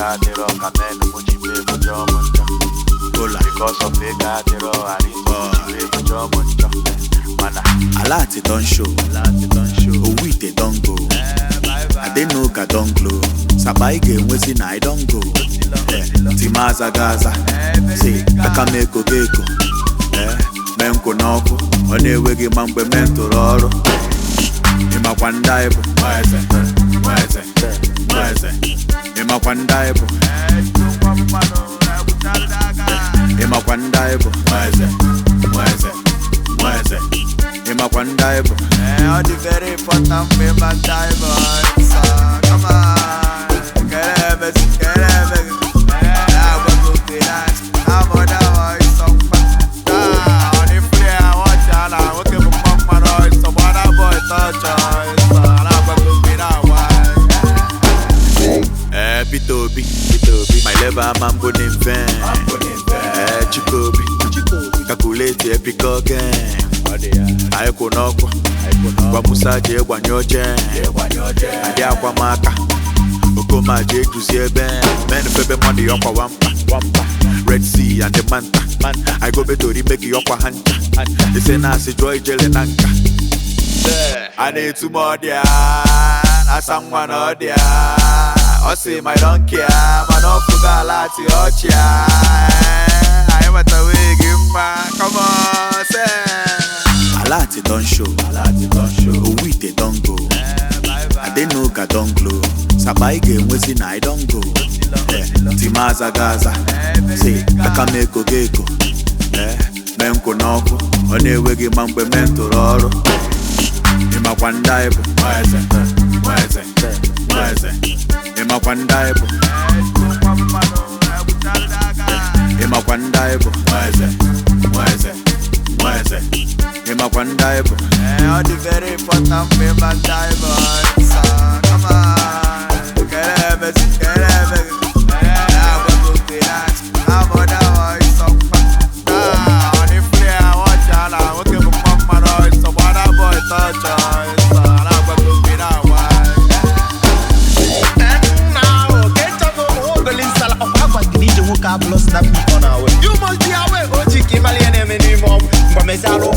adịrọ ka menụ mụ ji mee bụjọ mụ njọ. Because of ego adịrọ arịzọ mụ ji mee bụjọ mụ njọ. Mana Alati don show, Owite don go, Adenoka don glow, Sabai ga-enwezi na I don go. Timaza Gaza, si aka m ego geko, mee nkwụ n'ọkụ, ọ na-enweghị ma mgbe mee ntụrụ ọrụ. Ịmakwa ndị anyị bụ ịmakwa ndị anyị bụ ịmakwa ndị anyị bụ ịmakwa ndị anyị bụ. all the very important paper diamonds. Come on, get it. Now we go to that. I'm on that one, some on the flare, I watch out. I'm looking for my man, some other boy touch us. Now we go to that one. Bitobi, my level man put in vain. Chikobi, calculate epic again. I konoko, kwa musaje kwa nyoje, adi akwa maka, ukoma je tuzie ben, men febe money yokwa wampa, Red Sea and the manta, I go betori make yokwa hanta, they say nasi joy jele nanka. I need two more dia, I someone or dia, I say my don't care, man of Fugalati Ochia, I am at the wig, come on, say. Alati don show, Owite don go, Adenoka don glow, Sabai ga-enwezi na I don go. Timaza Gaza, si aka m ego geko, mee nkwụ n'ọkụ, ọ na-enweghị ma mgbe mee ntụrụ ọrụ. Ịmakwa ndị anyị bụ ịmakwa ndị anyị bụ ịmakwa ndị anyị bụ ịmakwa ndị anyị bụ. All the very important paper diamonds. Come on, get it. Now we go to that. I'm on that one, some on the flare, I watch out. I'm looking for my man, some other boy touch us. Now we go to that one. And now, get to know the install of our need to work up plus that on our way. You must be aware, Ochi Kimali and Eminem, Mamezalo.